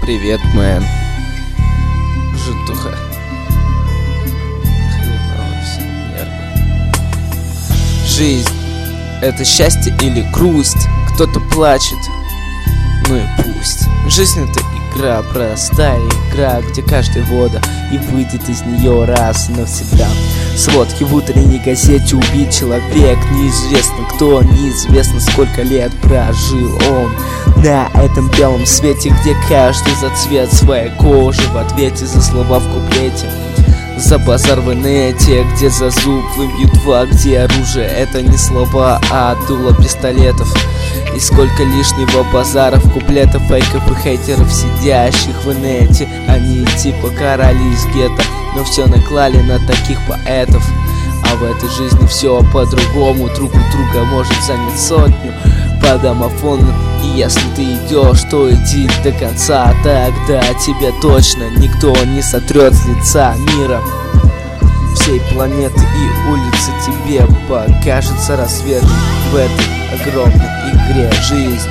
Привет, мэн. Житуха. Хреново все, нервы. Жизнь — это счастье или грусть? Кто-то плачет, ну и пусть. Жизнь — это игра, простая игра, где каждый вода и выйдет из нее раз и навсегда. Сводки в утренней газете: убит человек, неизвестно кто, неизвестно сколько лет прожил он на этом белом свете, где каждый за цвет своей кожи в ответе за слова в куплете. За базар в инете, где за зуб выбьют два, где оружие — это не слова, а дуло пистолетов. И сколько лишнего базаров, куплетов, фейков и хейтеров, сидящих в инете. Они типа короли из гетто, но все наклали на таких поэтов. А в этой жизни все по-другому, друг у друга может занять сотню по домофону. И если ты идешь, то иди до конца, тогда тебя точно никто не сотрет с лица мира, всей планеты и улицы. Тебе покажется рассвет в этой огромной игре. Жизнь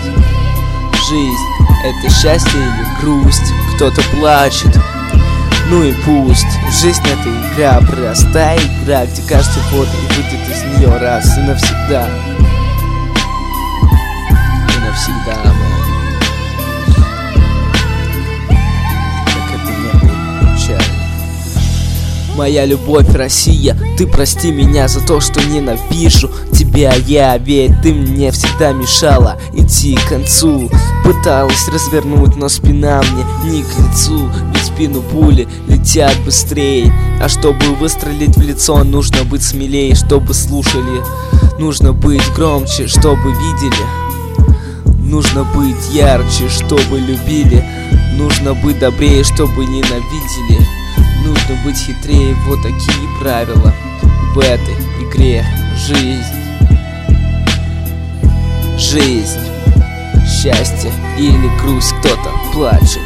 — это счастье или грусть? Кто-то плачет, ну и пусть. Жизнь — это игра, простая игра, где каждый вот и выйдет из нее раз и навсегда. И навсегда, мэн. Как это не было печально. Моя любовь, Россия, ты прости меня за то, что ненавижу тебя я, ведь ты мне всегда мешала идти к концу. Пыталась развернуть, но спина мне не к лицу, ведь в спину пули летят быстрее. А чтобы выстрелить в лицо, нужно быть смелее. Чтобы слушали, нужно быть громче. Чтобы видели, нужно быть ярче. Чтобы любили, нужно быть добрее. Чтобы ненавидели, нужно быть хитрее. Вот такие правила в этой игре. Жизнь, счастье или грусть? Кто-то плачет.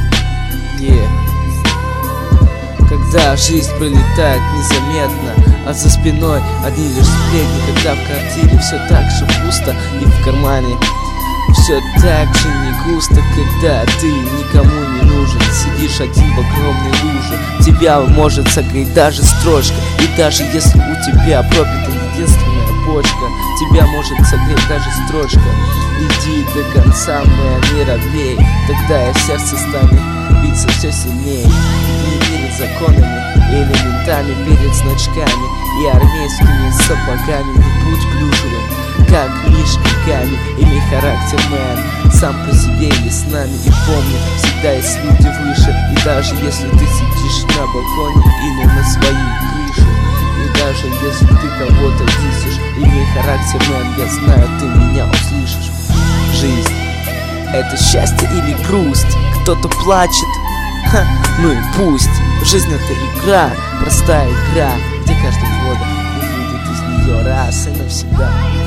Когда жизнь пролетает незаметно, а за спиной одни лишь сплетни. Когда в квартире все так же пусто и в кармане все так же не густо. Когда ты никому не нужен, сидишь один в огромной луже. Тебя может согреть даже строчка, и даже если у тебя пропита единственная почка, тебя может согреть даже строчка. Иди до конца, мэн, не робей, тогда и сердце станет биться все сильнее. Не перед законами или ментами, перед значками и армейскими сапогами. Не будь плюшевым, как мишка Гами. Имей характер, мэн, сам по себе или с нами. И помни, всегда есть люди выше. И даже если ты сидишь на балконе или на своей крыше, и даже если ты кого-то дисишь, имей характер, мэн, я знаю, ты меня услышишь. Жизнь — это счастье или грусть? Кто-то плачет, ну и пусть. Жизнь — это игра, простая игра, где каждый вода выйдет из нее раз и навсегда.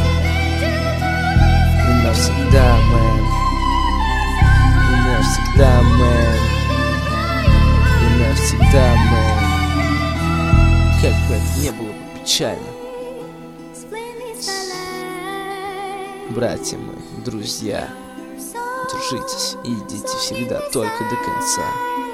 И навсегда, мэн. И навсегда, мэн. И навсегда, мэн. Как бы это не было бы печально. Братья мои, друзья, держитесь и идите всегда только до конца.